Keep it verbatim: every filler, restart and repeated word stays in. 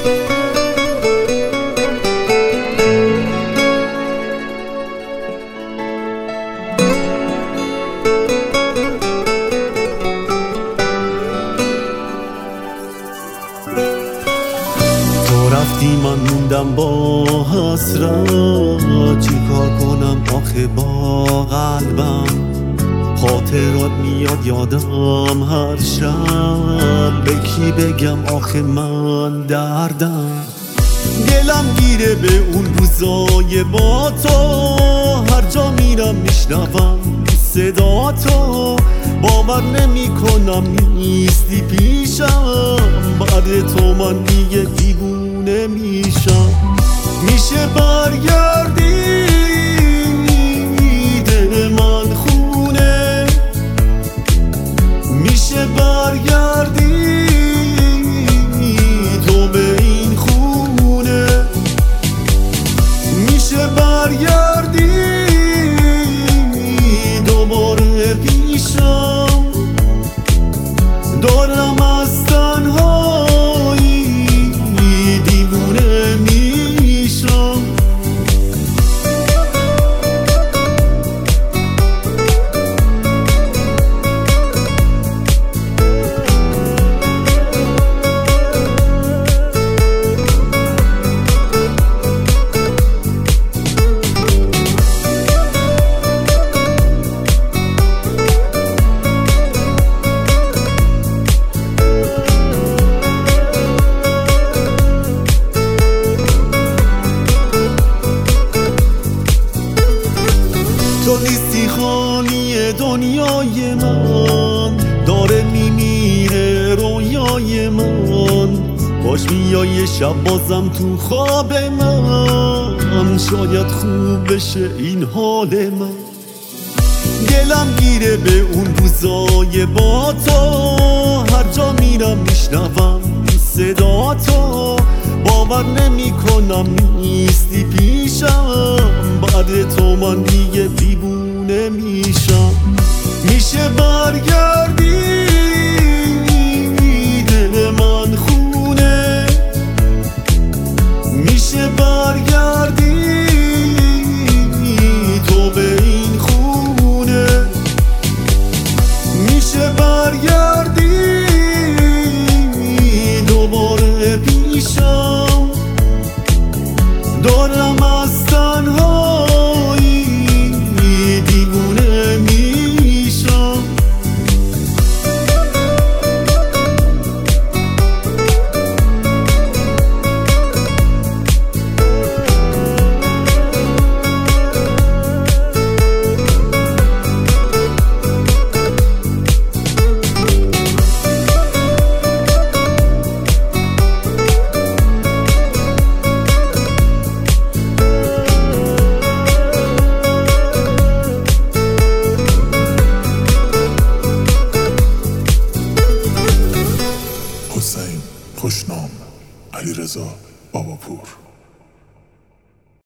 رفتی من موندم با حسرت، چی کار کنم آخه با قلبم؟ خاطرات میاد یادم هر شب، به کی بگم آخه من دردم؟ دلم گیره به اون روزای با تو، هر جا میرم میشنوم صدا تو، باور نمی کنم نیستی پیشم، بعد تو من دیگه دیوونه میشم. میشه برگردی دل من خونه، میشه برگردی تو به این خونه، میشه برگردی دوباره پیشم، دارم از تنهایی دیوونه میشم. تو نیستی خانی دنیای من، داره میمیره رویای من، باش میای شب بازم تو خواب من، شاید خوب بشه این حال من. دلم گیره به اون روزای با تو، هر جا میرم میشنوم صدا تو، باور نمی کنم نیستی پیشم، بعد تو من دیگه دیوونه میشم. میشه برگردی دل من خونه، میشه برگردی تو به این خونه، میشه برگردی دوباره پیشم، دارم از تنهایی دیوونه میشم. حسین خوشنام، علیرضا باباپور.